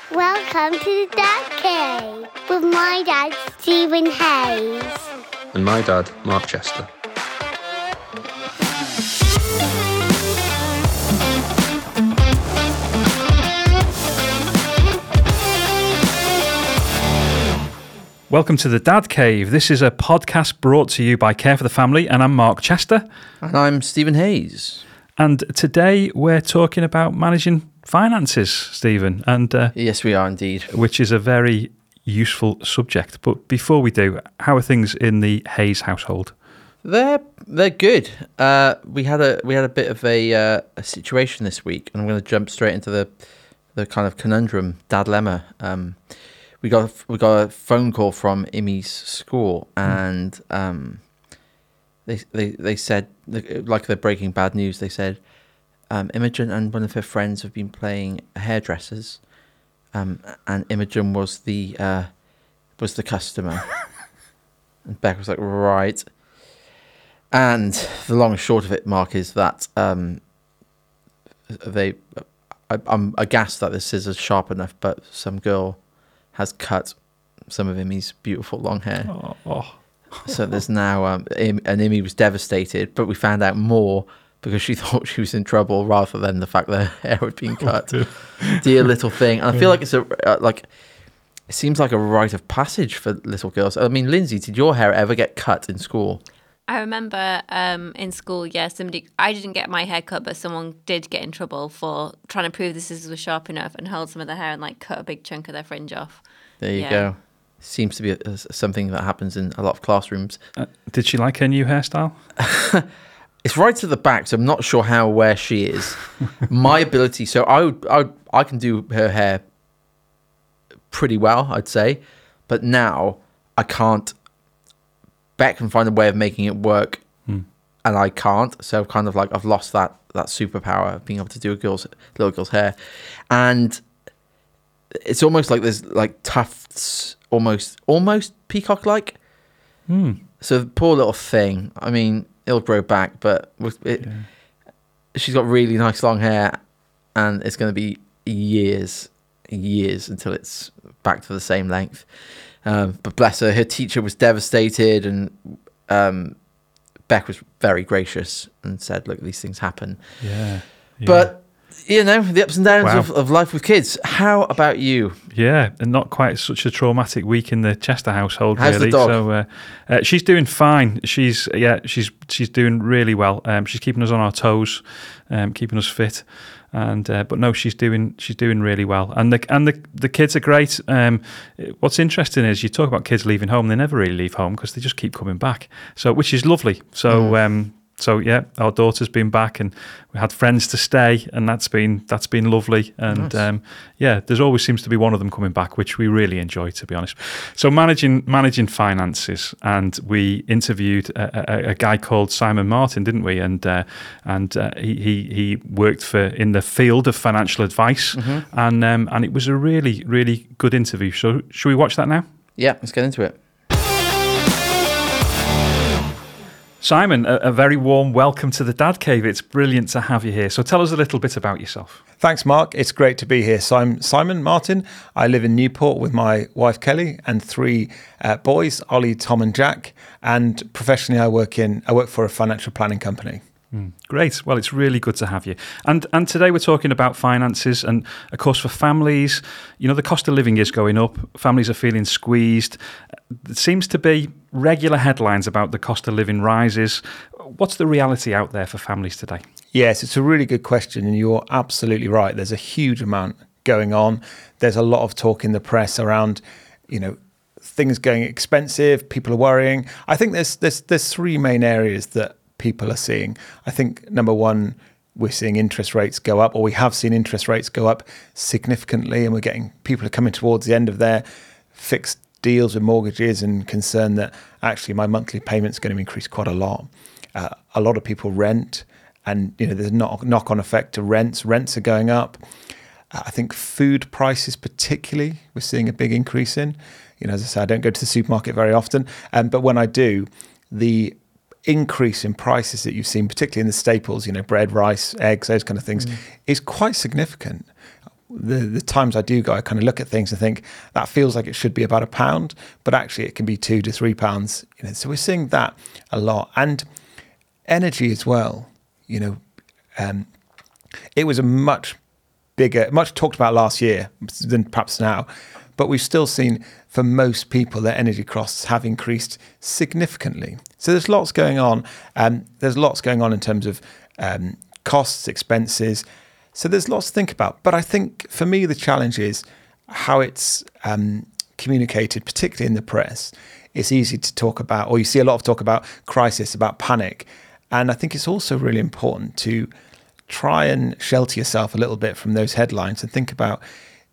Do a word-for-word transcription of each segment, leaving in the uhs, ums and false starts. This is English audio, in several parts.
Welcome to the Dad Cave with my dad, Stephen Hayes. And my dad, Mark Chester. Welcome to the Dad Cave. This is a podcast brought to you by Care for the Family, and I'm Mark Chester. And I'm Stephen Hayes. And today we're talking about managing finances, Stephen. And uh, yes, we are indeed. Which is a very useful subject. But before we do, how are things in the Hayes household? They're they're good. Uh, we had a we had a bit of a uh, a situation this week, and I'm going to jump straight into the the kind of conundrum, dadlemma. Um, we got a, we got a phone call from Imi's school, and um, they they they said, like they're breaking bad news. They said um, Imogen and one of her friends have been playing hairdressers, um, and Imogen was the uh, was the customer, and Beck was like, right. And the long and short of it, Mark, is that um, they. I, I'm aghast that the scissors sharp enough, but some girl has cut some of Imi's beautiful long hair. Oh, oh. So there's now, um, Im, and Imi was devastated, but we found out more because she thought she was in trouble rather than the fact that her hair had been cut. Oh, dear. dear little thing. And I feel like it's a, uh, like, it seems like a rite of passage for little girls. I mean, Lindsay, did your hair ever get cut in school? I remember um, in school, yeah, somebody, I didn't get my hair cut, but someone did get in trouble for trying to prove the scissors were sharp enough and hold some of their hair and like cut a big chunk of their fringe off. There you yeah. go. Seems to be a, a, something that happens in a lot of classrooms. Uh, did she like her new hairstyle? It's right to the back, so I'm not sure how aware she is. My ability, so I, would, I, would, I can do her hair pretty well, I'd say, but now I can't. Beck can find a way of making it work, hmm. and I can't. So kind of like I've lost that that superpower of being able to do a girl's little girl's hair, and it's almost like there's like tufts, almost almost peacock like. Hmm. So the poor little thing. I mean, it'll grow back, but it, yeah. she's got really nice long hair, and it's going to be years, years until it's back to the same length. Um, but bless her, her teacher was devastated, and um, Beck was very gracious and said, look, these things happen. Yeah. yeah. But, you know, the ups and downs wow. of, of life with kids. How about you? Yeah, and not quite such a traumatic week in the Chester household, How's really. the dog? So uh, uh, she's doing fine. She's yeah, she's she's doing really well. Um, she's keeping us on our toes, um, keeping us fit. And uh, but no, she's doing she's doing really well, and the and the, the kids are great. Um, what's interesting is you talk about kids leaving home; they never really leave home because they just keep coming back. So which is lovely. So mm. um, so yeah, our daughter's been back, and we had friends to stay, and that's been that's been lovely. And nice. um, yeah, there's always seems to be one of them coming back, which we really enjoy, to be honest. So managing managing finances, and we interviewed a, a, a guy called Simon Martin, didn't we? And uh, and uh, he, he he worked for in the field of financial advice, mm-hmm. and um, and it was a really really good interview. So should we watch that now? Yeah, let's get into it. Simon, a, a very warm welcome to the Dad Cave. It's brilliant to have you here. So tell us a little bit about yourself. Thanks, Mark. It's great to be here. So I'm Simon Martin. I live in Newport with my wife, Kelly, and three uh, boys, Ollie, Tom and Jack. And professionally, I work in I work for a financial planning company. Mm, great. Well, it's really good to have you. And and today we're talking about finances, and of course for families, you know, the cost of living is going up. Families are feeling squeezed. There seems to be regular headlines about the cost of living rises. What's the reality out there for families today? Yes, it's a really good question, and you're absolutely right. There's a huge amount going on. There's a lot of talk in the press around, you know, things going expensive. People are worrying. I think there's there's there's three main areas that people are seeing. I think number one, we're seeing interest rates go up, or we have seen interest rates go up significantly, and we're getting people are coming towards the end of their fixed deals with mortgages and concerned that actually my monthly payment's going to increase quite a lot. Uh, a lot of people rent, and you know there's a knock, knock-on effect to rents. Rents are going up. Uh, I think food prices particularly, we're seeing a big increase in. You know, as I say, I don't go to the supermarket very often, um, but when I do, the increase in prices that you've seen, particularly in the staples, you know, bread, rice, eggs, those kind of things, mm. is quite significant. the, the times I do go, I kind of look at things and think that feels like it should be about a pound, but actually it can be two to three pounds. You know, so we're seeing that a lot. And energy as well, you know, um, it was a much bigger, much talked about last year than perhaps now, but we've still seen for most people their energy costs have increased significantly. So there's lots going on. Um, there's lots going on in terms of um, costs, expenses. So there's lots to think about. But I think for me, the challenge is how it's um, communicated, particularly in the press. It's easy to talk about, or you see a lot of talk about crisis, about panic. And I think it's also really important to try and shelter yourself a little bit from those headlines and think about,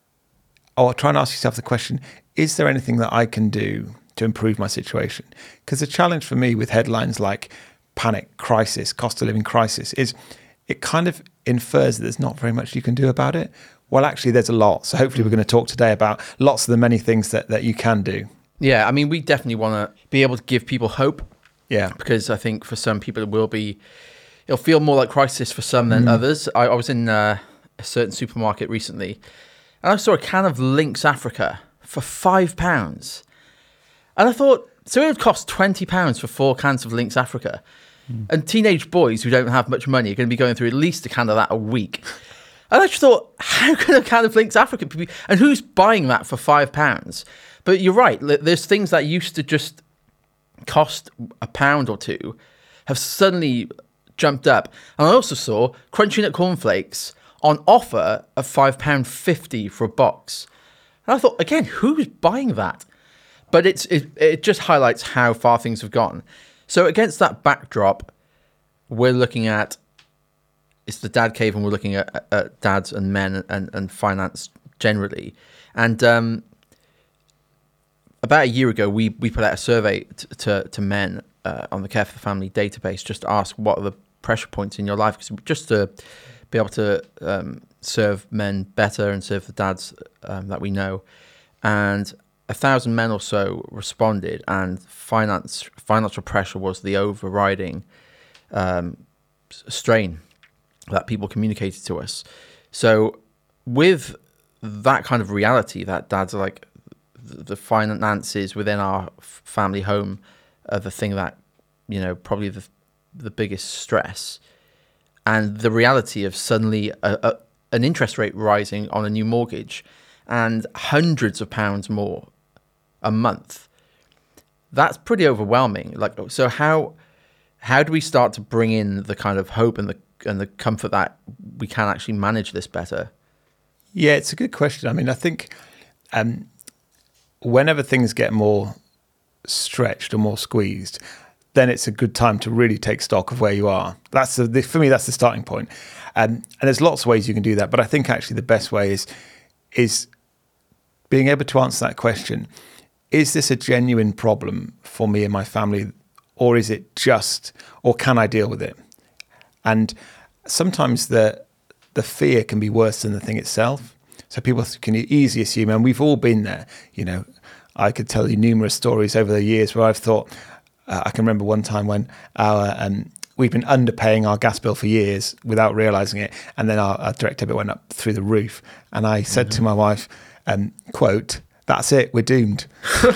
or try and ask yourself the question, is there anything that I can do to improve my situation? Because the challenge for me with headlines like panic, crisis, cost of living crisis is it kind of infers that there's not very much you can do about it. Well, actually, there's a lot. So hopefully we're going to talk today about lots of the many things that, that you can do. Yeah, I mean, we definitely want to be able to give people hope. Yeah. Because I think for some people it will be, it'll feel more like crisis for some than mm. others. I, I was in uh, a certain supermarket recently and I saw a can of Lynx Africa for five pounds. And I thought, so it would cost twenty pounds for four cans of Lynx Africa. Mm. And teenage boys who don't have much money are going to be going through at least a can of that a week. And I just thought, how can a can of Lynx Africa be? And who's buying that for five pounds? But you're right. There's things that used to just cost a pound or two have suddenly jumped up. And I also saw Crunchy Nut cornflakes on offer at five pounds fifty for a box. And I thought, again, who's buying that? But it's it, it just highlights how far things have gone. So against that backdrop, we're looking at, it's the Dad Cave, and we're looking at, at dads and men and, and finance generally. And um, about a year ago, we, we put out a survey t- to, to men uh, on the Care for the Family database, just to ask what are the pressure points in your life, cause just to be able to um, serve men better and serve the dads um, that we know. And a thousand men or so responded, and finance financial pressure was the overriding um, strain that people communicated to us. So with that kind of reality, that dads are like, the finances within our family home are the thing that, you know, probably the the biggest stress. And the reality of suddenly a, a, an interest rate rising on a new mortgage and hundreds of pounds more a month, that's pretty overwhelming. Like, so how how do we start to bring in the kind of hope and the and the comfort that we can actually manage this better? Yeah, it's a good question. I mean, I think um, whenever things get more stretched or more squeezed, then it's a good time to really take stock of where you are. That's the, for me, that's the starting point. Um, and there's lots of ways you can do that. But I think actually the best way is is being able to answer that question. Is this a genuine problem for me and my family, or is it just, or can I deal with it? And sometimes the the fear can be worse than the thing itself. So people can easily assume, and we've all been there. You know, I could tell you numerous stories over the years where I've thought, uh, I can remember one time when our um, we've been underpaying our gas bill for years without realising it, and then our, our direct debit went up through the roof. And I said mm-hmm. to my wife, um, quote, "That's it, we're doomed."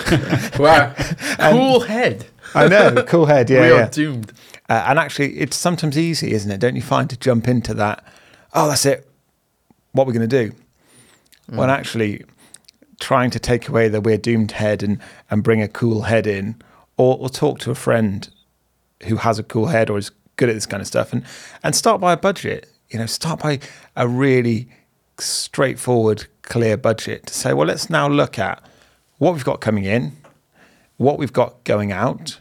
Wow, cool head. I know, cool head. Yeah, we yeah. are doomed. Uh, and actually, it's sometimes easy, isn't it? Don't you find, to jump into that? Oh, that's it. What we're going to do? Mm. When actually trying to take away the we're doomed head and, and bring a cool head in, or, or talk to a friend who has a cool head or is good at this kind of stuff, and, and start by a budget. You know, start by a really straightforward, clear budget to say, well, let's now look at what we've got coming in, what we've got going out,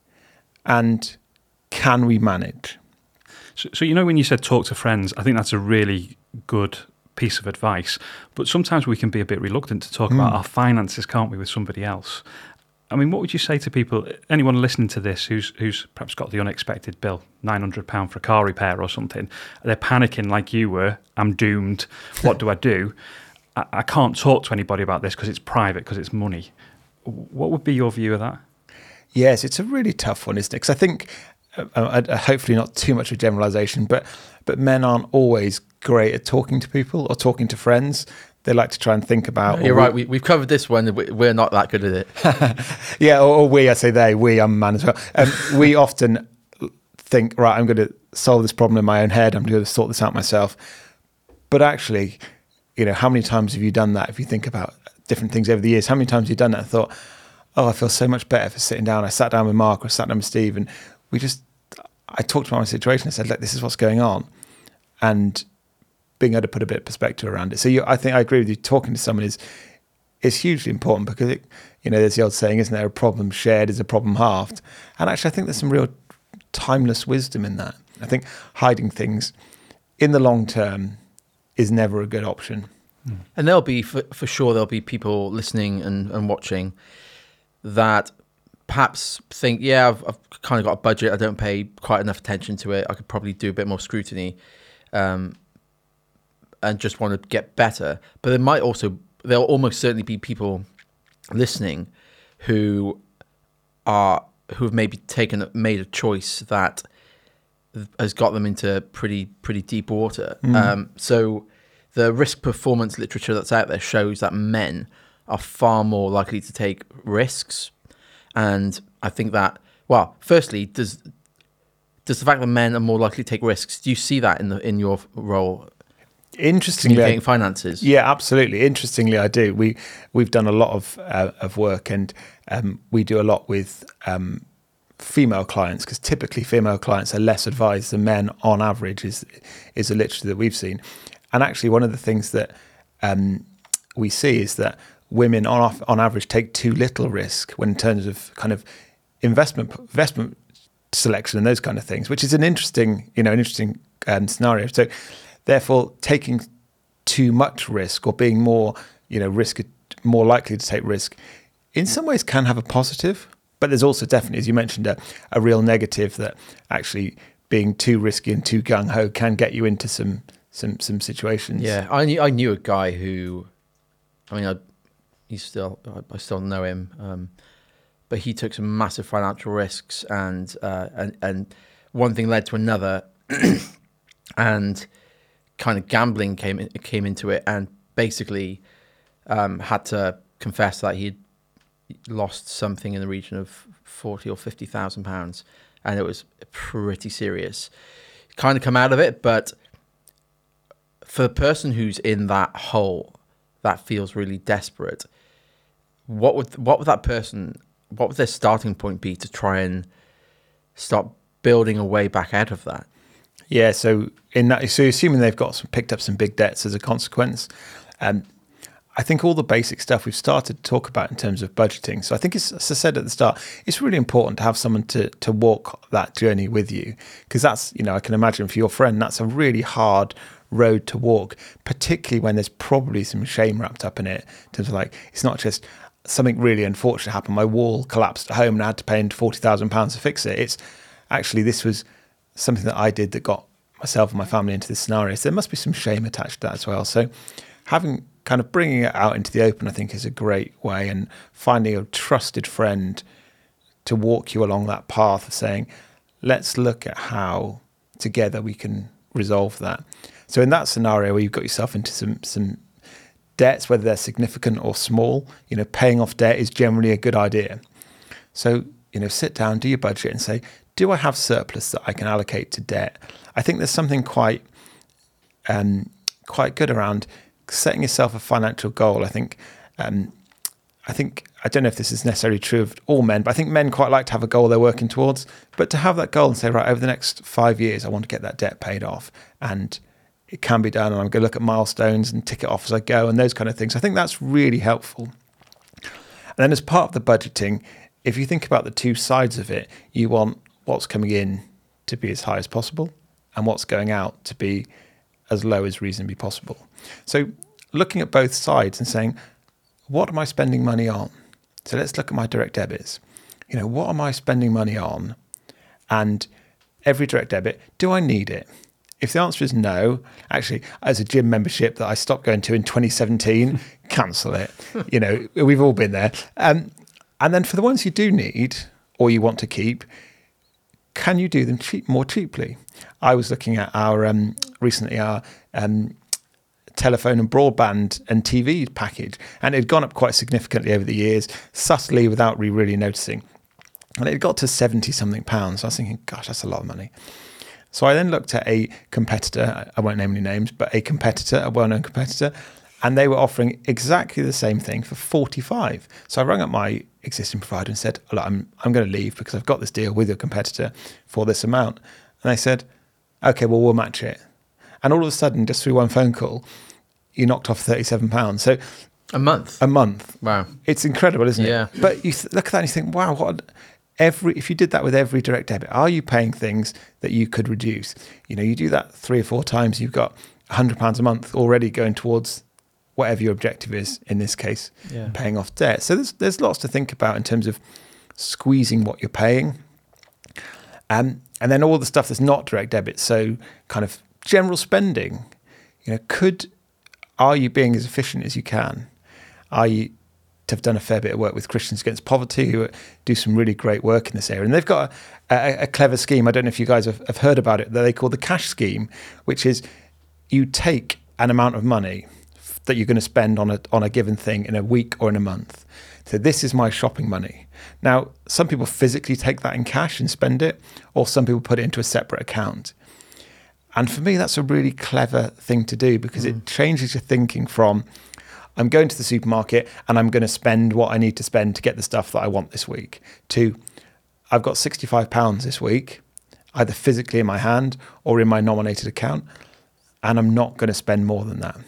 and can we manage? So, so, you know, when you said talk to friends, I think that's a really good piece of advice. But sometimes we can be a bit reluctant to talk mm. about our finances, can't we, with somebody else? I mean, what would you say to people, anyone listening to this who's who's perhaps got the unexpected bill, nine hundred pounds for a car repair or something? They're panicking like you were. I'm doomed. What do I do? I, I can't talk to anybody about this because it's private, because it's money. What would be your view of that? Yes, it's a really tough one, isn't it? Because I think uh, uh, hopefully not too much of a generalization, but but men aren't always great at talking to people or talking to friends. They like to try and think about. You're right. We, we've covered this one. we- We're not that good at it. Yeah, or, or we, I say they, we, I'm a man as well. Um, we often think, right, I'm going to solve this problem in my own head. I'm going to sort this out myself. But actually, you know, how many times have you done that? If you think about different things over the years, how many times have you done that and thought, oh, I feel so much better for sitting down. I sat down with Mark or I sat down with Steve and we just, I talked about my situation. I said, look, this is what's going on. And being able to put a bit of perspective around it. So you, I think I agree with you. Talking to someone is is hugely important because, it, you know, there's the old saying, isn't there, a problem shared is a problem halved. And actually, I think there's some real timeless wisdom in that. I think hiding things in the long term is never a good option. And there'll be, for, for sure, there'll be people listening and, and watching that perhaps think, yeah, I've, I've kind of got a budget. I don't pay quite enough attention to it. I could probably do a bit more scrutiny. Um, and just want to get better. But there might also, there'll almost certainly be people listening who are, who have maybe taken, made a choice that has got them into pretty, pretty deep water. Mm. Um, so the risk performance literature that's out there shows that men are far more likely to take risks. And I think that, well, firstly, does, does the fact that men are more likely to take risks, do you see that in the, in your role? Interestingly, communicating finances. Yeah, absolutely. Interestingly, I do. We we've done a lot of uh, of work, and um, we do a lot with um, female clients because typically female clients are less advised than men on average. Is is the literature that we've seen, and actually one of the things that um, we see is that women on on average take too little risk when in terms of kind of investment investment selection and those kind of things, which is an interesting you know an interesting um, scenario. So. Therefore, taking too much risk or being more, you know, risk more likely to take risk, in some ways can have a positive. But there's also definitely, as you mentioned, a, a real negative that actually being too risky and too gung ho can get you into some some some situations. Yeah, I knew I knew a guy who, I mean, I, he's still I still know him, um, but he took some massive financial risks, and uh, and and one thing led to another, and. Kind of gambling came in, came into it, and basically um, had to confess that he'd lost something in the region of forty or fifty thousand pounds, and it was pretty serious. Kind of come out of it, but for the person who's in that hole, that feels really desperate. What would what would that person? What would their starting point be to try and start building a way back out of that? Yeah, so in that, so assuming they've got some, picked up some big debts as a consequence, um, I think all the basic stuff we've started to talk about in terms of budgeting. So I think, it's, as I said at the start, it's really important to have someone to to walk that journey with you, because that's, you know, I can imagine for your friend, that's a really hard road to walk, particularly when there's probably some shame wrapped up in it. In terms of like, it's not just something really unfortunate happened. My wall collapsed at home and I had to pay forty thousand pounds to fix it. It's actually, this was something that I did that got myself and my family into this scenario. So there must be some shame attached to that as well. So having kind of bringing it out into the open, I think, is a great way, and finding a trusted friend to walk you along that path of saying, let's look at how together we can resolve that. So in that scenario where you've got yourself into some some debts, whether they're significant or small, you know, paying off debt is generally a good idea. So, you know, sit down, do your budget and say, do I have surplus that I can allocate to debt? I think there's something quite um, quite good around setting yourself a financial goal. I think, um, I think, I don't know if this is necessarily true of all men, but I think men quite like to have a goal they're working towards. But to have that goal and say, right, over the next five years, I want to get that debt paid off, and it can be done, and I'm going to look at milestones and tick it off as I go, and those kind of things. I think that's really helpful. And then as part of the budgeting, if you think about the two sides of it, you want what's coming in to be as high as possible and what's going out to be as low as reasonably possible. So looking at both sides and saying, what am I spending money on? So let's look at my direct debits. You know, what am I spending money on? And every direct debit, do I need it? If the answer is no, actually, as a gym membership that I stopped going to in twenty seventeen, cancel it. You know, we've all been there. Um, and then for the ones you do need or you want to keep, can you do them cheap, more cheaply? I was looking at our um, recently our um, telephone and broadband and T V package, and it had gone up quite significantly over the years, subtly without me really noticing. And it got to seventy something pounds. I was thinking, gosh, that's a lot of money. So I then looked at a competitor, I won't name any names, but a competitor, a well-known competitor, and they were offering exactly the same thing for forty-five. So I rang up my existing provider and said, look, I'm, I'm going to leave because I've got this deal with your competitor for this amount. And they said, okay, well, we'll match it. And all of a sudden, just through one phone call, you knocked off thirty-seven pounds. So A month? a month. Wow. It's incredible, isn't it? Yeah. But you th- look at that and you think, wow, what every if you did that with every direct debit, are you paying things that you could reduce? You know, you do that three or four times, you've got one hundred pounds a month already going towards whatever your objective is, in this case, Yeah. paying off debt. So there's there's lots to think about in terms of squeezing what you're paying. Um, and then all the stuff that's not direct debit, so kind of general spending, you know, could, are you being as efficient as you can? Are you, have done a fair bit of work with Christians Against Poverty, who do some really great work in this area. And they've got a, a, a clever scheme, I don't know if you guys have, have heard about it, that they call the cash scheme, which is you take an amount of money that you're going to spend on a on a given thing in a week or in a month. So this is my shopping money. Now, some people physically take that in cash and spend it, or some people put it into a separate account. And for me, that's a really clever thing to do, because mm. it changes your thinking from, I'm going to the supermarket and I'm going to spend what I need to spend to get the stuff that I want this week, to, I've got sixty-five pounds this week, either physically in my hand or in my nominated account, and I'm not going to spend more than that.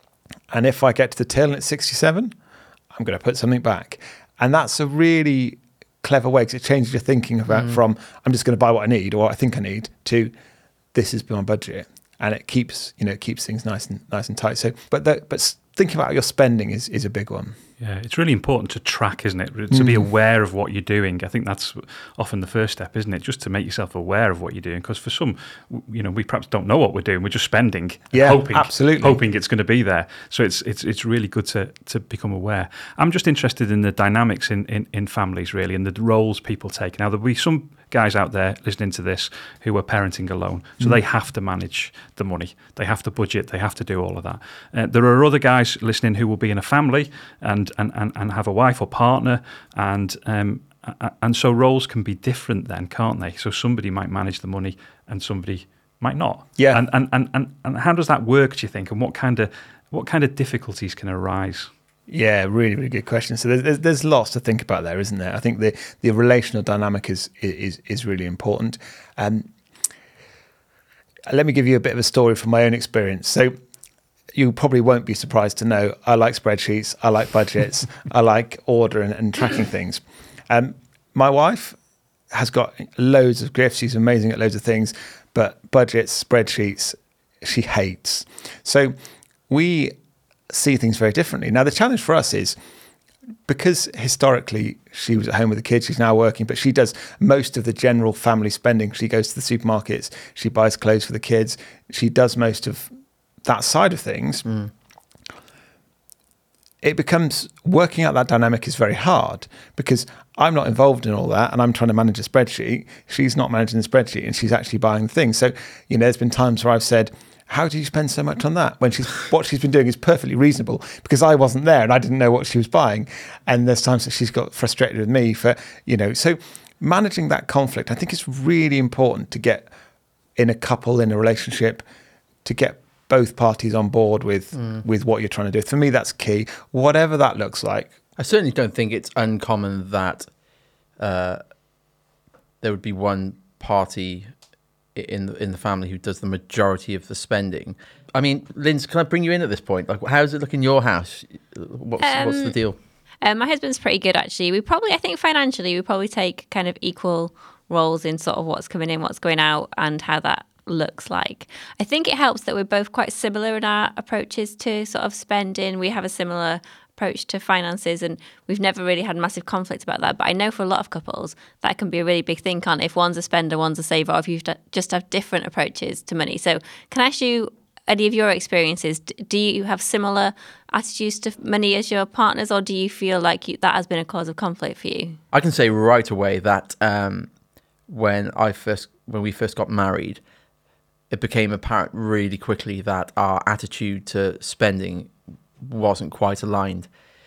And if I get to the till and it's sixty-seven, I'm going to put something back. And that's a really clever way, because it changes your thinking about mm. from, I'm just going to buy what I need or what I think I need, to this is my budget. And it keeps, you know, it keeps things nice and nice and tight. So, but that, but thinking about your spending is, is a big one. Yeah, it's really important to track, isn't it? To be aware of what you're doing. I think that's often the first step, isn't it? Just to make yourself aware of what you're doing. Because for some, you know, we perhaps don't know what we're doing. We're just spending, yeah, hoping, absolutely, hoping it's going to be there. So it's it's it's really good to to become aware. I'm just interested in the dynamics in in, in families, really, and the roles people take. Now, there'll be some guys out there listening to this who are parenting alone, so mm. they have to manage the money, they have to budget, they have to do all of that. Uh, there are other guys listening who will be in a family and and and, and have a wife or partner, and um and so roles can be different then, can't they? So somebody might manage the money and somebody might not. Yeah. And and and and, and how does that work, do you think? And what kind of what kind of difficulties can arise? Yeah, really, really good question. So there's, there's lots to think about there, isn't there? I think the, the relational dynamic is is is really important. Um, let me give you a bit of a story from my own experience. So you probably won't be surprised to know I like spreadsheets, I like budgets, I like order and, and tracking things. Um, my wife has got loads of gifts. She's amazing at loads of things, but budgets, spreadsheets, she hates. So we see things very differently. Now, the challenge for us is, because historically she was at home with the kids, she's now working, but she does most of the general family spending. She goes to the supermarkets, she buys clothes for the kids, she does most of that side of things. Mm. It becomes, working out that dynamic is very hard, because I'm not involved in all that and I'm trying to manage a spreadsheet. She's not managing the spreadsheet and she's actually buying things. So, you know, there's been times where I've said, how do you spend so much on that? When she's what she's been doing is perfectly reasonable, because I wasn't there and I didn't know what she was buying. And there's times that she's got frustrated with me for, you know, so managing that conflict, I think it's really important to get in a couple, in a relationship, to get both parties on board with mm. with what you're trying to do. For me, that's key, whatever that looks like. I certainly don't think it's uncommon that uh, there would be one party in the in the family who does the majority of the spending. I mean, Linz, can I bring you in at this point? Like, how does it look in your house? What's um, what's the deal? Um, my husband's pretty good, actually. We probably, I think, financially, we probably take kind of equal roles in sort of what's coming in, what's going out, and how that looks like. I think it helps that we're both quite similar in our approaches to sort of spending. We have a similar approach to finances, and we've never really had massive conflict about that. But I know for a lot of couples that can be a really big thing, can't it? If one's a spender, one's a saver, or if you just have different approaches to money. So can I ask you any of your experiences? Do you have similar attitudes to money as your partners, or do you feel like you, that has been a cause of conflict for you? I can say right away that um, when I first when we first got married, it became apparent really quickly that our attitude to spending wasn't quite aligned.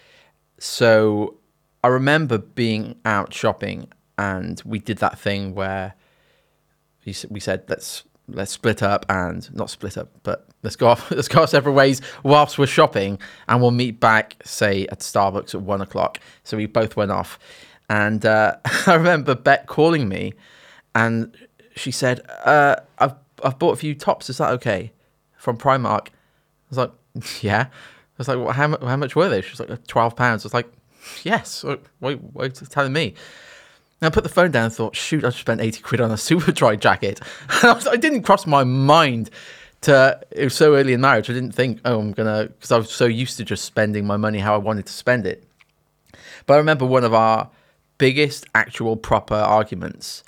So I remember being out shopping, and we did that thing where we we said let's let's split up and not split up, but let's go off let's go our separate ways whilst we're shopping, and we'll meet back, say, at Starbucks at one o'clock. So we both went off, and uh, I remember Beck calling me, and she said, uh, "I've I've bought a few tops. Is that okay? From Primark?" I was like, "Yeah." I was like, well, how, how much were they? She was like, twelve pounds. I was like, yes. Wait, wait, are you telling me? And I put the phone down and thought, shoot, I just spent eighty quid on a Superdry jacket. I, was, I didn't cross my mind to, it was so early in marriage, I didn't think, oh, I'm going to, because I was so used to just spending my money how I wanted to spend it. But I remember one of our biggest actual proper arguments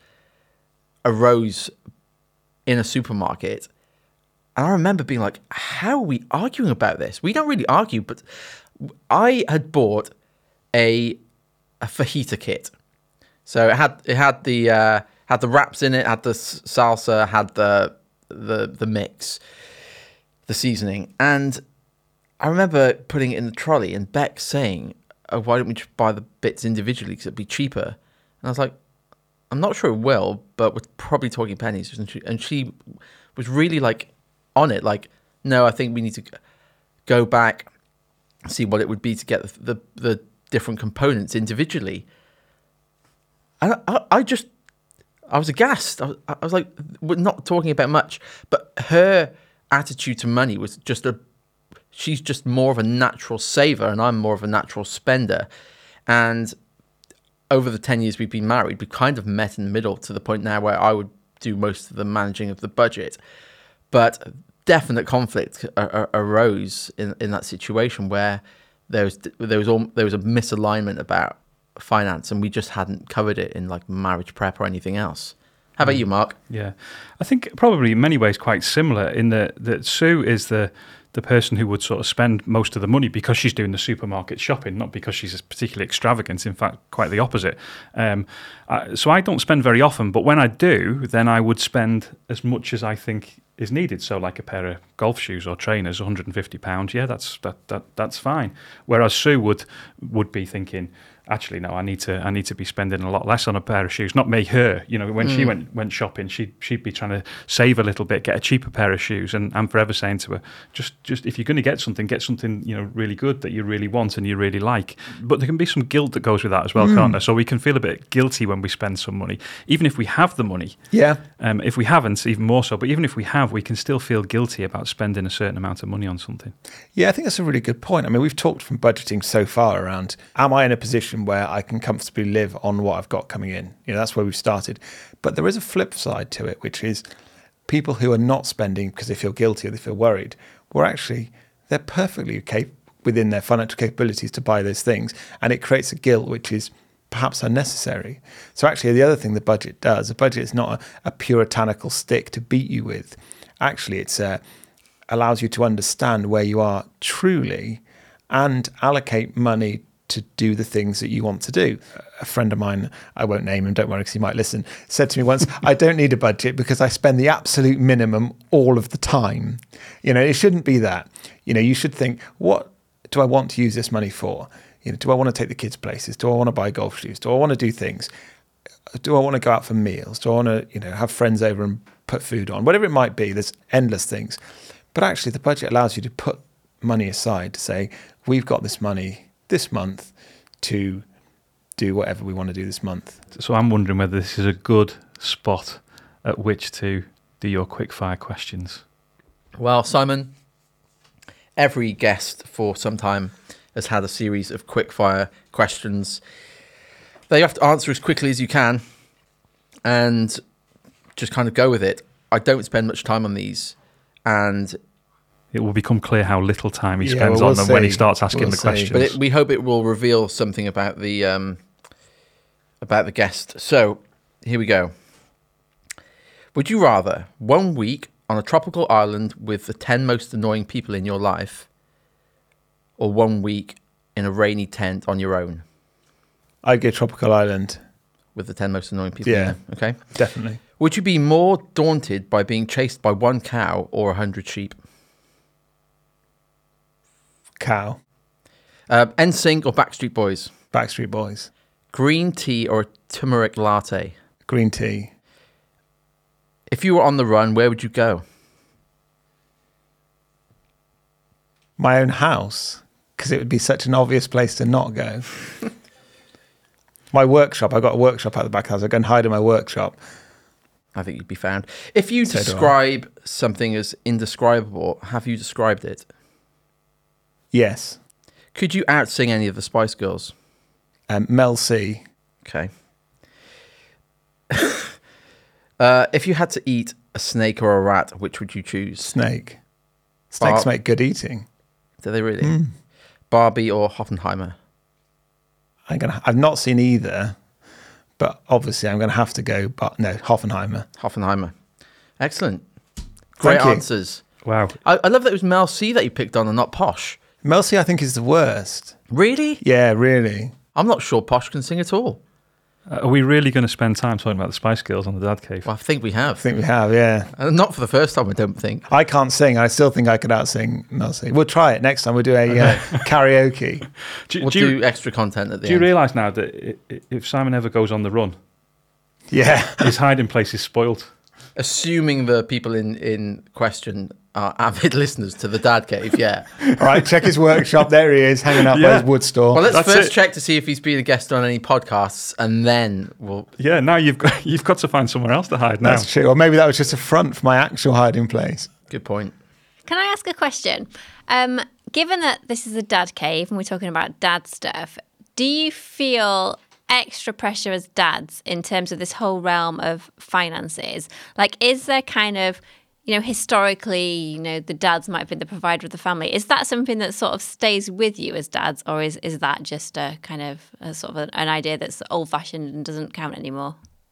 arose in a supermarket. And I remember being like, how are we arguing about this? We don't really argue, but I had bought a a fajita kit. So it had it had the uh, had the wraps in it, had the salsa, had the the the mix, the seasoning. And I remember putting it in the trolley and Beck saying, oh, why don't we just buy the bits individually because it'd be cheaper? And I was like, I'm not sure it will, but we're probably talking pennies. And she, and she was really like, on it, like, no, I think we need to go back, see what it would be to get the the, the different components individually. And I, I just, I was aghast. I was, I was like, we're not talking about much, but her attitude to money was just a, she's just more of a natural saver, and I'm more of a natural spender. And over the ten years we've been married, we've kind of met in the middle to the point now where I would do most of the managing of the budget. But definite conflict ar- arose in, in that situation where there was there was all, there was a misalignment about finance, and we just hadn't covered it in like marriage prep or anything else. How about you, Mark? Yeah, I think probably in many ways quite similar in that that Sue is the the person who would sort of spend most of the money because she's doing the supermarket shopping, not because she's particularly extravagant. In fact, quite the opposite. Um, I, so I don't spend very often, but when I do, then I would spend as much as I think is needed. So like a pair of golf shoes or trainers, one hundred and fifty pounds. Yeah, that's that that that's fine. Whereas Sue would would be thinking, actually, no, I need to I need to be spending a lot less on a pair of shoes. Not me, her. You know, when mm. she went went shopping, she'd she'd be trying to save a little bit, get a cheaper pair of shoes. And I'm forever saying to her, just just if you're going to get something, get something, you know, really good that you really want and you really like. But there can be some guilt that goes with that as well, mm. can't there? So we can feel a bit guilty when we spend some money, even if we have the money. Yeah. Um, if we haven't, even more so. But even if we have, we can still feel guilty about spending a certain amount of money on something. Yeah, I think that's a really good point. I mean, we've talked from budgeting so far around, am I in a position where I can comfortably live on what I've got coming in? You know, that's where we've started. But there is a flip side to it, which is people who are not spending because they feel guilty or they feel worried, well, actually, they're perfectly capable within their financial capabilities to buy those things. And it creates a guilt, which is perhaps unnecessary. So actually, the other thing the budget does, the budget is not a, a puritanical stick to beat you with. Actually, it's uh, allows you to understand where you are truly and allocate money to do the things that you want to do. A friend of mine, I won't name him, don't worry, because he might listen, said to me once, I don't need a budget because I spend the absolute minimum all of the time. You know, it shouldn't be that. You know, you should think, what do I want to use this money for? You know, do I want to take the kids places? Do I want to buy golf shoes? Do I want to do things? Do I want to go out for meals? Do I want to, you know, have friends over and put food on? Whatever it might be, there's endless things. But actually, the budget allows you to put money aside to say, we've got this money this month to do whatever we want to do this month. So I'm wondering whether this is a good spot at which to do your quickfire questions. Well, Simon, every guest for some time has had a series of quickfire questions that you have to answer as quickly as you can and just kind of go with it. I don't spend much time on these, and it will become clear how little time he yeah, spends well, on we'll them see. when he starts asking we'll the see. questions. But it, we hope it will reveal something about the um, about the guest. So here we go. Would you rather one week on a tropical island with the ten most annoying people in your life, or one week in a rainy tent on your own? I'd go tropical island. with the ten most annoying people. Yeah. You know, okay. Definitely. Would you be more daunted by being chased by one cow or a hundred sheep? Cow. Uh, N Sync or Backstreet Boys? Backstreet Boys. Green tea or a turmeric latte? Green tea. If you were on the run, where would you go? My own house, because it would be such an obvious place to not go. My workshop. I've got a workshop at the back of the house. I go and hide in my workshop. I think you'd be found. If you So do I. describe something as indescribable, have you described it? Yes. Could you out-sing any of the Spice Girls? Um, Mel C. Okay. uh, if you had to eat a snake or a rat, which would you choose? Snake. Snakes Bar- make good eating. Do they really? Barbie or Oppenheimer? I'm gonna. I've not seen either, but obviously I'm going to have to go. But no, Hoffenheimer. Oppenheimer. Excellent. Great Thank you. answers. Wow. I, I love that it was Mel C that you picked on and not Posh. Mel C, I think, is the worst. Really? Yeah, really. I'm not sure Posh can sing at all. Uh, Are we really going to spend time talking about the Spice Girls on the Dad Cave? Well, I think we have. I think we have. Yeah. Uh, not for the first time, I don't think. I can't sing. I still think I could out-sing Mel C. We'll try it next time. We'll do a uh, karaoke. Do, We'll do do, you, extra content at the do you end. realise now that i- i- if Simon ever goes on the run, Yeah. his hiding place is spoilt? Assuming the people in, in question are avid listeners to the Dad Cave, yeah. All right. Check his workshop. There he is, hanging out by Yeah. his wood store. Well, let's That's first it. check to see if he's been a guest on any podcasts, and then we'll... Yeah, now you've got you've got to find somewhere else to hide now. That's true. Or maybe that was just a front for my actual hiding place. Good point. Can I ask a question? Um, given that this is a dad cave and we're talking about dad stuff, do you feel extra pressure as dads in terms of this whole realm of finances? Like, is there kind of, you know, historically, you know, the dads might have been the provider of the family. Is that something that sort of stays with you as dads, or is, is that just a kind of a sort of an, an idea that's old-fashioned and doesn't count anymore?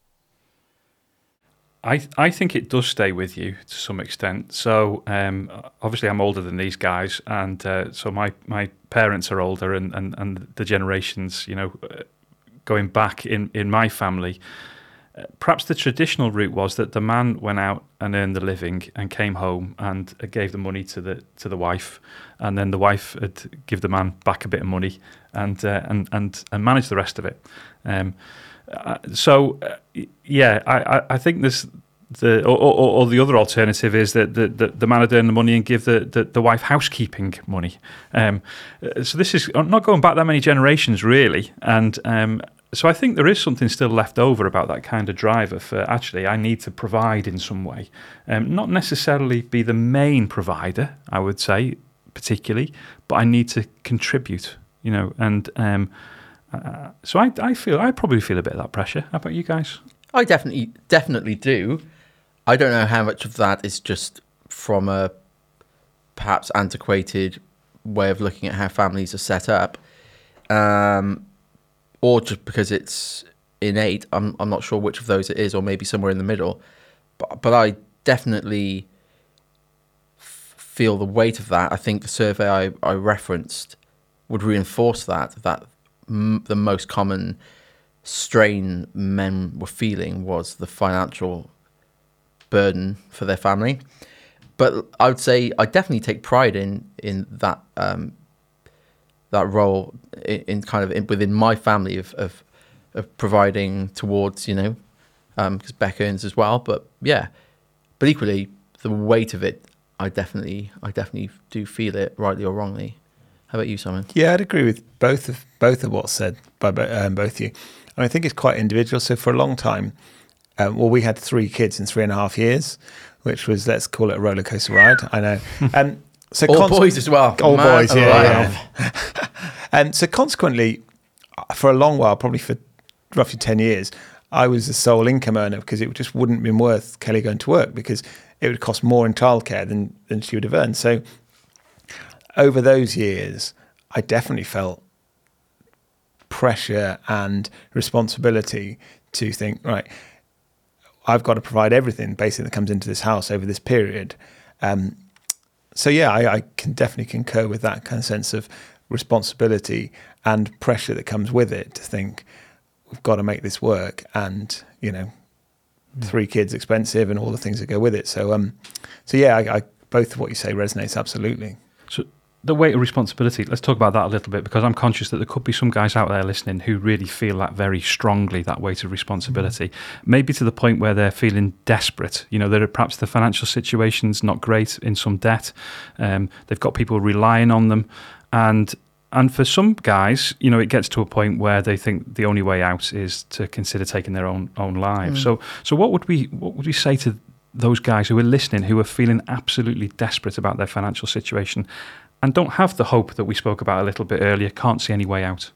I I think it does stay with you to some extent. So um, obviously I'm older than these guys, and uh, so my, my parents are older, and, and, and the generations, you know, uh, going back in, in my family, uh, perhaps the traditional route was that the man went out and earned the living and came home and uh, gave the money to the to the wife, and then the wife would give the man back a bit of money and uh, and and and manage the rest of it. Um, Uh, so, uh, yeah, I, I, I think there's the or, or, or the other alternative is that the, the, the man would earn the money and give the, the, the wife housekeeping money. Um, uh, so this is not going back that many generations, really. And um, so I think there is something still left over about that kind of driver for actually I need to provide in some way. Um, not necessarily be the main provider, I would say, particularly, but I need to contribute, you know, and... Um, Uh, so I, I feel I probably feel a bit of that pressure. How about you guys? I definitely, definitely do. I don't know how much of that is just from a perhaps antiquated way of looking at how families are set up, um, or just because it's innate. I'm I'm not sure which of those it is, or maybe somewhere in the middle. But but I definitely f- feel the weight of that. I think the survey I, I referenced would reinforce that that. M- the most common strain men were feeling was the financial burden for their family. But I would say I definitely take pride in in that um, that role in, in kind of in, within my family of, of of providing towards, you know, because um, Beck earns as well. But yeah, but equally the weight of it, I definitely I definitely do feel it, rightly or wrongly. How about you, Simon? Yeah, I'd agree with both of both of what's said by bo- um, both of you. And I think it's quite individual. So for a long time, um, well, we had three kids in three and a half years, which was, let's call it a roller coaster ride. I know. Um, so All cons- boys as well. All Man boys, yeah. alive. yeah. And so consequently, for a long while, probably for roughly ten years, I was the sole income earner because it just wouldn't have been worth Kelly going to work because it would cost more in childcare than, than she would have earned. So over those years, I definitely felt pressure and responsibility to think, right, I've got to provide everything basically that comes into this house over this period. Um, so yeah, I, I can definitely concur with that kind of sense of responsibility and pressure that comes with it to think, we've got to make this work, and you know, three kids expensive and all the things that go with it. So um, so yeah, I, I both of what you say resonates absolutely. So the weight of responsibility, let's talk about that a little bit, because I'm conscious that there could be some guys out there listening who really feel that very strongly, that weight of responsibility, mm-hmm. maybe to the point where they're feeling desperate. You know, they're, perhaps the financial situation's not great, in some debt. Um, they've got people relying on them. And and for some guys, you know, it gets to a point where they think the only way out is to consider taking their own own lives. Mm. So so what would we what would we say to those guys who are listening, who are feeling absolutely desperate about their financial situation and don't have the hope that we spoke about a little bit earlier, can't see any way out?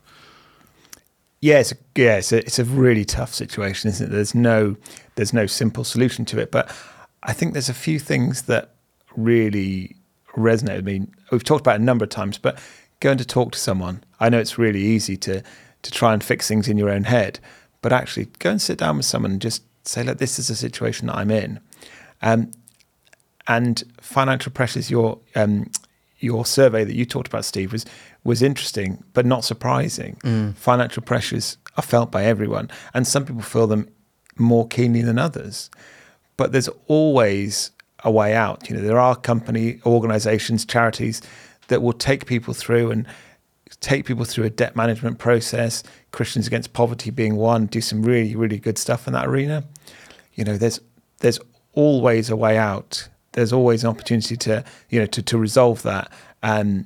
Yeah, it's a, yeah, it's a, it's a really tough situation, isn't it? There's no there's no simple solution to it, but I think there's a few things that really resonate with me. We've talked about it a number of times, but going to talk to someone. I know it's really easy to to try and fix things in your own head, but actually go and sit down with someone and just say, look, this is a situation that I'm in. Um, and financial pressures, your um, your survey that you talked about, Steve, was was interesting, but not surprising. Mm. Financial pressures are felt by everyone, and some people feel them more keenly than others. But there's always a way out. You know, there are company, organisations, charities that will take people through and take people through a debt management process. Christians Against Poverty being one, do some really, really good stuff in that arena. You know, there's there's always a way out. There's always an opportunity to, you know, to, to resolve that and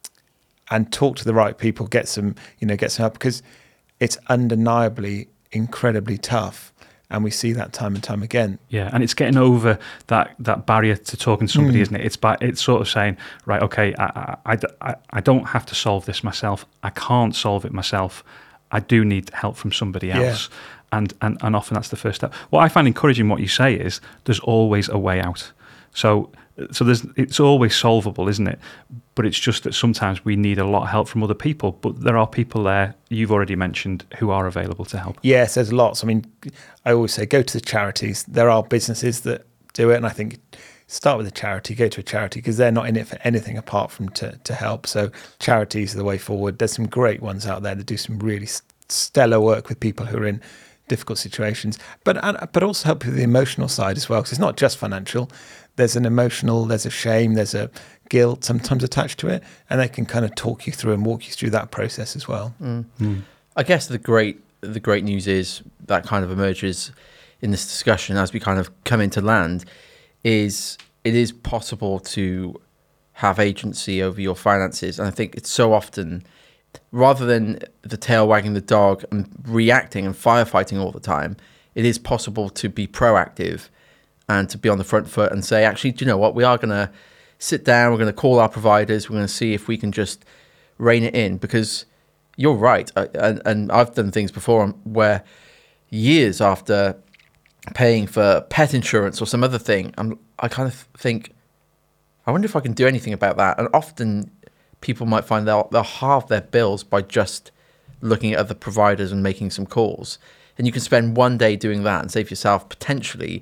and talk to the right people, get some, you know, get some help, because it's undeniably incredibly tough. And we see that time and time again. Yeah, and it's getting over that, that barrier to talking to somebody, mm. isn't it? It's by, it's sort of saying, right, okay, I, I, I, I don't have to solve this myself. I can't solve it myself. I do need help from somebody else. Yeah. And, and and often that's the first step. What I find encouraging what you say is there's always a way out. So so there's it's always solvable, isn't it? But it's just that sometimes we need a lot of help from other people. But there are people there, you've already mentioned, who are available to help. Yes, there's lots. I mean, I always say go to the charities. There are businesses that do it, and I think start with a charity, go to a charity, because they're not in it for anything apart from to, to help. So charities are the way forward. There's some great ones out there that do some really stellar work with people who are in difficult situations, but but also help with the emotional side as well, because it's not just financial. There's an emotional, there's a shame, there's a guilt sometimes attached to it, and they can kind of talk you through and walk you through that process as well. Mm. Mm. I guess the great the great news is that kind of emerges in this discussion as we kind of come into land is it is possible to have agency over your finances, and I think it's so often, rather than the tail wagging the dog and reacting and firefighting all the time, it is possible to be proactive and to be on the front foot and say, actually, do you know what? We are going to sit down. We're going to call our providers. We're going to see if we can just rein it in, because you're right. I, and, and I've done things before where years after paying for pet insurance or some other thing, I'm, I kind of think, I wonder if I can do anything about that. And often people might find they'll, they'll halve their bills by just looking at other providers and making some calls. And you can spend one day doing that and save yourself potentially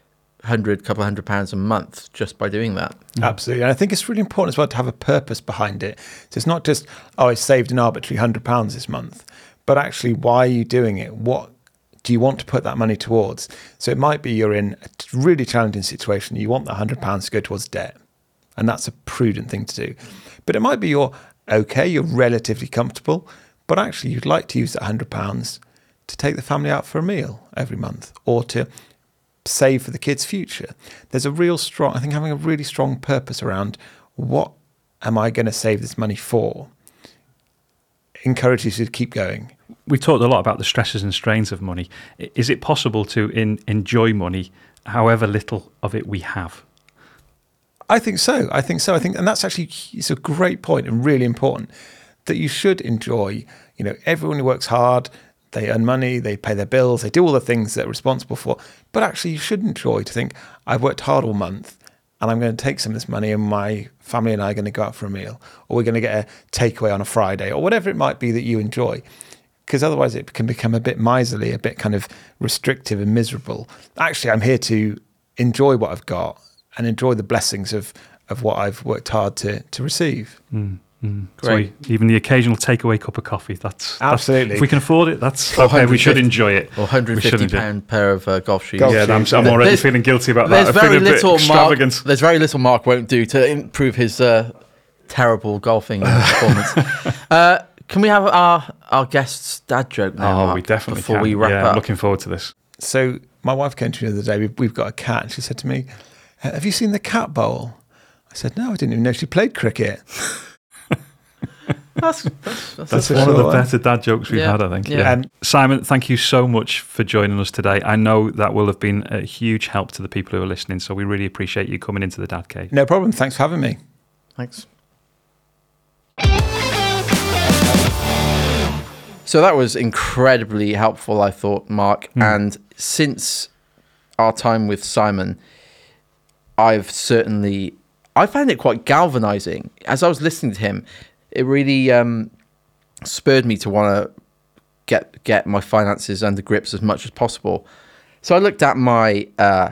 a hundred, couple of hundred pounds a month just by doing that. Absolutely. And I think it's really important as well to have a purpose behind it. So it's not just, oh, I saved an arbitrary one hundred pounds this month, but actually, why are you doing it? What do you want to put that money towards? So it might be you're in a really challenging situation. You want that one hundred pounds to go towards debt, and that's a prudent thing to do. But it might be you're okay, you're relatively comfortable, but actually you'd like to use that one hundred pounds to take the family out for a meal every month, or to save for the kids' future. There's a real strong, I think having a really strong purpose around what am I going to save this money for encourages you to keep going. We've talked a lot about the stresses and strains of money. Is it possible to in, enjoy money, however little of it we have? I think so. I think so. I think, and that's actually, it's a great point and really important, that you should enjoy, you know, everyone who works hard, they earn money, they pay their bills, they do all the things they're responsible for. But actually you should enjoy to think, I've worked hard all month and I'm going to take some of this money and my family and I are going to go out for a meal, or we're going to get a takeaway on a Friday, or whatever it might be that you enjoy. Because otherwise it can become a bit miserly, a bit kind of restrictive and miserable. Actually, I'm here to enjoy what I've got and enjoy the blessings of, of what I've worked hard to to receive. Mm. Mm. Great. So even the occasional takeaway cup of coffee. That's Absolutely. That's, if we can afford it, that's Or okay. We should one hundred fifty enjoy it. Or one hundred We should fifty enjoy it. pound pair of uh, golf shoes. Golf Yeah, I'm, shoes. I'm already There's- feeling guilty about There's that. I very feel a bit little Mark. extravagant. There's very little Mark won't do to improve his uh, terrible golfing performance. uh, can we have our our guest's dad joke now? Oh, Mark, we definitely before can. we wrap yeah, up. I'm looking forward to this. So my wife came to me the other day. We've, we've got a cat. And she said to me, "Have you seen the Cat Bowl?" I said, "No, I didn't even know she played cricket." That's, that's, that's, That's a one of short the one. better dad jokes we've Yeah, had, I think. yeah. Yeah. Um, Simon, thank you so much for joining us today. I know that will have been a huge help to the people who are listening, so we really appreciate you coming into the Dad Cave. No problem. Thanks for having me. Thanks. So that was incredibly helpful, I thought, Mark. Hmm. And since our time with Simon, I've certainly I found it quite galvanizing. As I was listening to him, it really um, spurred me to want to get get my finances under grips as much as possible. So I looked at my uh,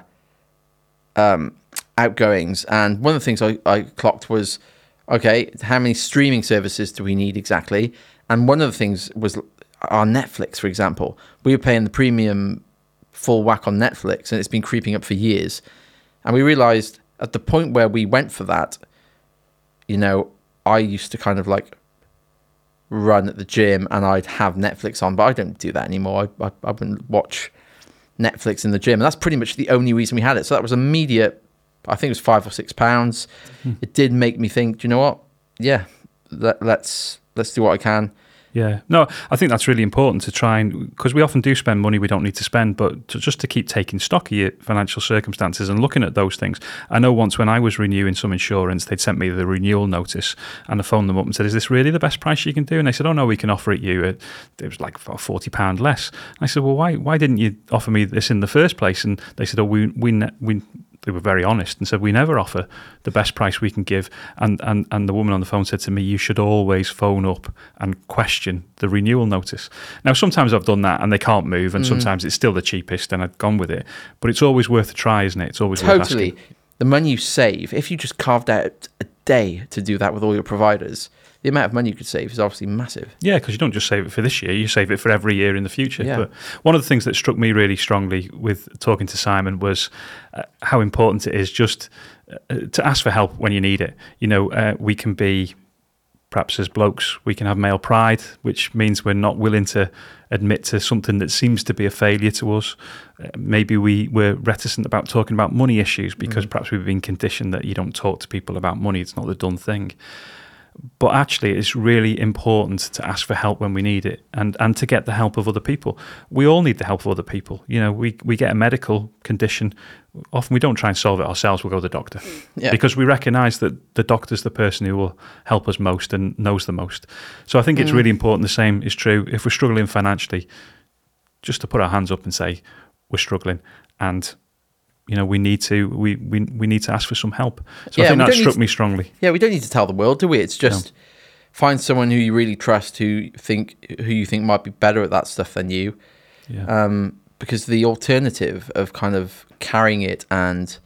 um, outgoings, and one of the things I, I clocked was, okay, how many streaming services do we need exactly? And one of the things was our Netflix, for example. We were paying the premium full whack on Netflix, and it's been creeping up for years. And we realized at the point where we went for that, you know, I used to kind of like run at the gym and I'd have Netflix on, but I don't do that anymore. I, I, I wouldn't watch Netflix in the gym. And that's pretty much the only reason we had it. So that was immediate. I think it was five or six pounds. Hmm. It did make me think, do you know what? Yeah, let, let's let's do what I can. Yeah, no, I think that's really important to try and, because we often do spend money we don't need to spend, but to, just to keep taking stock of your financial circumstances and looking at those things. I know once when I was renewing some insurance, they'd sent me the renewal notice, and I phoned them up and said, "Is this really the best price you can do?" And they said, "Oh no, we can offer it you." At, it was like forty pounds less. And I said, "Well, why why didn't you offer me this in the first place?" And they said, "Oh, we we ne- we." They were very honest and said, "We never offer the best price we can give." And, and and the woman on the phone said to me, "You should always phone up and question the renewal notice." Now, sometimes I've done that and they can't move, and Mm. sometimes it's still the cheapest and I've gone with it. But it's always worth a try, isn't it? It's always worth Totally. asking. The money you save, if you just carved out a day to do that with all your providers, the amount of money you could save is obviously massive. Yeah, because you don't just save it for this year, you save it for every year in the future. Yeah. But one of the things that struck me really strongly with talking to Simon was uh, how important it is just uh, to ask for help when you need it. You know, uh, we can be, perhaps as blokes, we can have male pride, which means we're not willing to admit to something that seems to be a failure to us. Uh, maybe we, we're reticent about talking about money issues because Mm. perhaps we've been conditioned that you don't talk to people about money, it's not the done thing. But actually, it's really important to ask for help when we need it, and, and to get the help of other people. We all need the help of other people. You know, we, we get a medical condition. Often we don't try and solve it ourselves. We'll go to the doctor Yeah. because we recognise that the doctor's the person who will help us most and knows the most. So I think it's Mm. really important. The same is true if we're struggling financially, just to put our hands up and say we're struggling, and you know we need to we we, we need to ask for some help. So Yeah, I think we that don't struck need- me strongly. Yeah, we don't need to tell the world, do we? It's just find someone who you really trust, who think who you think might be better at that stuff than you. Yeah. Um, because the alternative of kind of carrying it and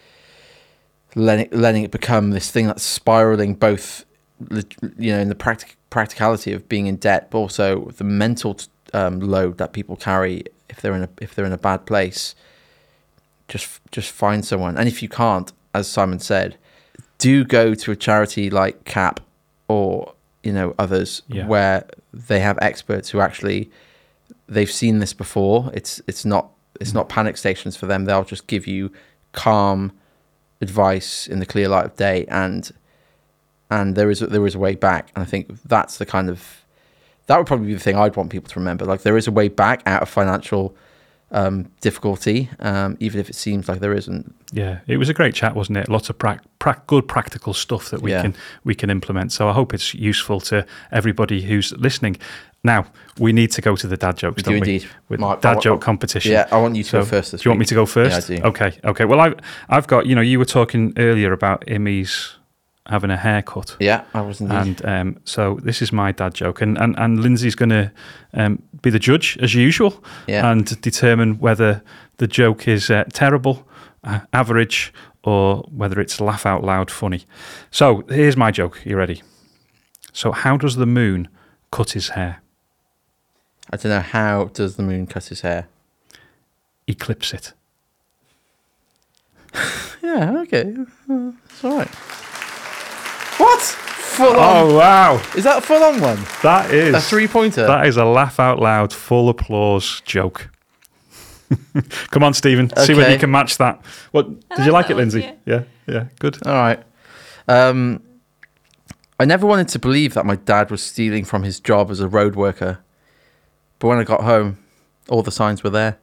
letting letting it become this thing that's spiraling, both you know in the practic- practicality of being in debt, but also the mental um, load that people carry if they're in a if they're in a bad place. Just just find someone, and if you can't, as Simon said, do go to a charity like C A P or you know others Yeah. where they have experts who actually they've seen this before. It's it's not it's not panic stations for them. They'll just give you calm advice in the clear light of day, and and there is a, there is a way back. And I think that's the kind of that would probably be the thing I'd want people to remember. Like there is a way back out of financial um, difficulty, um, even if it seems like there isn't. Yeah, it was a great chat, wasn't it? Lots of prac- prac- good practical stuff that we Yeah. can we can implement. So I hope it's useful to everybody who's listening. Now we need to go to the dad jokes, We don't do we? indeed. With Mark, I dad want- joke competition. Yeah, I want you to So, go first this do you want me week. to go first? Yeah, I do. Okay, okay. Well, I've I've got. You know, you were talking earlier about Imi's having a haircut. Yeah, I was indeed. And um, so this is my dad joke, and and, and Lindsay's going to um, be the judge as usual, Yeah. and determine whether the joke is uh, terrible, uh, average, or whether it's laugh out loud funny. So here's my joke. You ready? So how does the moon cut his hair? I don't know. How does the moon cut his hair? Eclipse it. Yeah, okay. Uh, It's all right. What? Full on. Oh, wow. Is that a full on one? That is. A three pointer? That is a laugh out loud, full applause joke. Come on, Stephen. See whether Okay. you can match that. What did you like like that it, one, Lindsay? yeah. Yeah, yeah, good. All right. Um, I never wanted to believe that my dad was stealing from his job as a road worker. But when I got home, all the signs were there.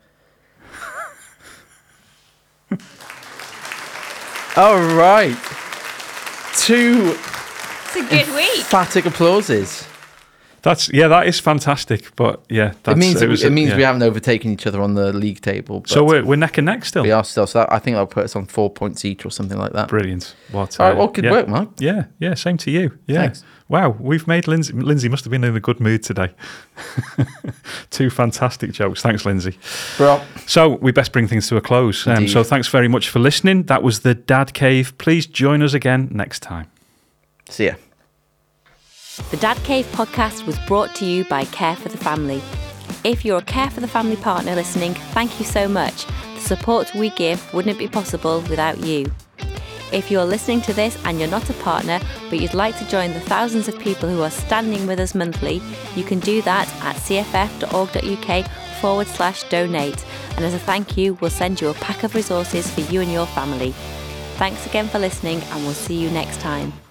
All right. Two It's a good week. emphatic applauses. That's yeah, that is fantastic. But yeah, that's, it means it, was, it means yeah. we haven't overtaken each other on the league table. But So we're we're neck and neck still. we are still. So that, I think that'll put us on four points each or something like that. Brilliant. What? All right. uh, Well, good yeah. work, Mark. Yeah, yeah. Same to you. Yeah. Thanks. Wow, we've made Lindsay. Lindsay must have been in a good mood today. Two fantastic jokes. Thanks, Lindsay. Bro. So we best bring things to a close. Um, Indeed. so thanks very much for listening. That was the Dad Cave. Please join us again next time. See ya. The Dad Cave podcast was brought to you by Care for the Family. If you're a Care for the Family partner listening, thank you so much. The support we give wouldn't be possible without you. If you're listening to this and you're not a partner, but you'd like to join the thousands of people who are standing with us monthly, you can do that at cff.org.uk forward slash donate. And as a thank you, we'll send you a pack of resources for you and your family. Thanks again for listening, and we'll see you next time.